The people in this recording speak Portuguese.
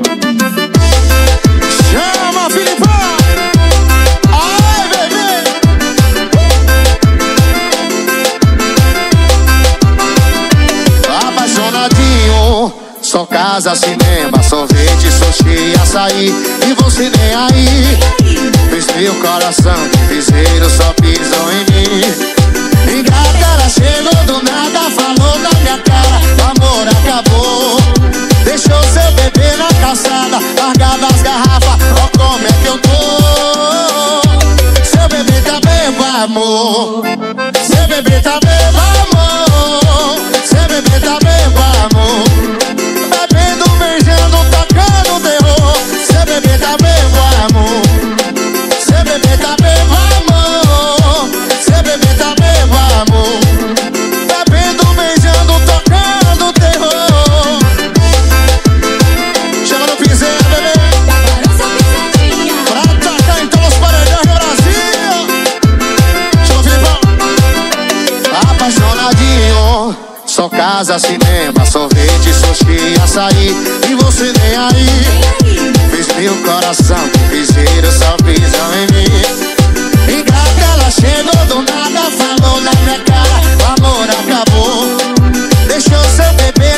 Chama, Filipão! Ai, bebê! Apaixonadinho, só casa, cinema, sorvete, sushi, açaí. E você nem aí. Fez meu coração de piseiro, só pisam em mim. Ingrata, ela chegou do nada, falou na minha cara: o amor acabou. Deixou seu bebê na calçada, largava as garrafas, ó como é que eu tô. Seu bebê tá bebo, amor. Seu bebê tá bebo, amor. Seu bebê tá bebo, amor. Bebendo, beijando, tocando terror. Seu bebê tá bebo, amor. Seu bebê tá bebo, amor. Seu bebê tá bebo, amor. Bebendo, beijando, tocando terror. Chama no piseiro, bebê. Pra atacar então os paredões do Brasil. Chama, Filipão. Apaixonadinho, só casa, cinema, sorvete, sushi, açaí. E você nem aí. Fez meu coração de piseiro, só pisam em mim. Ingrata, ela chegou do nada, falou na minha cara: o amor acabou. Deixou seu bebê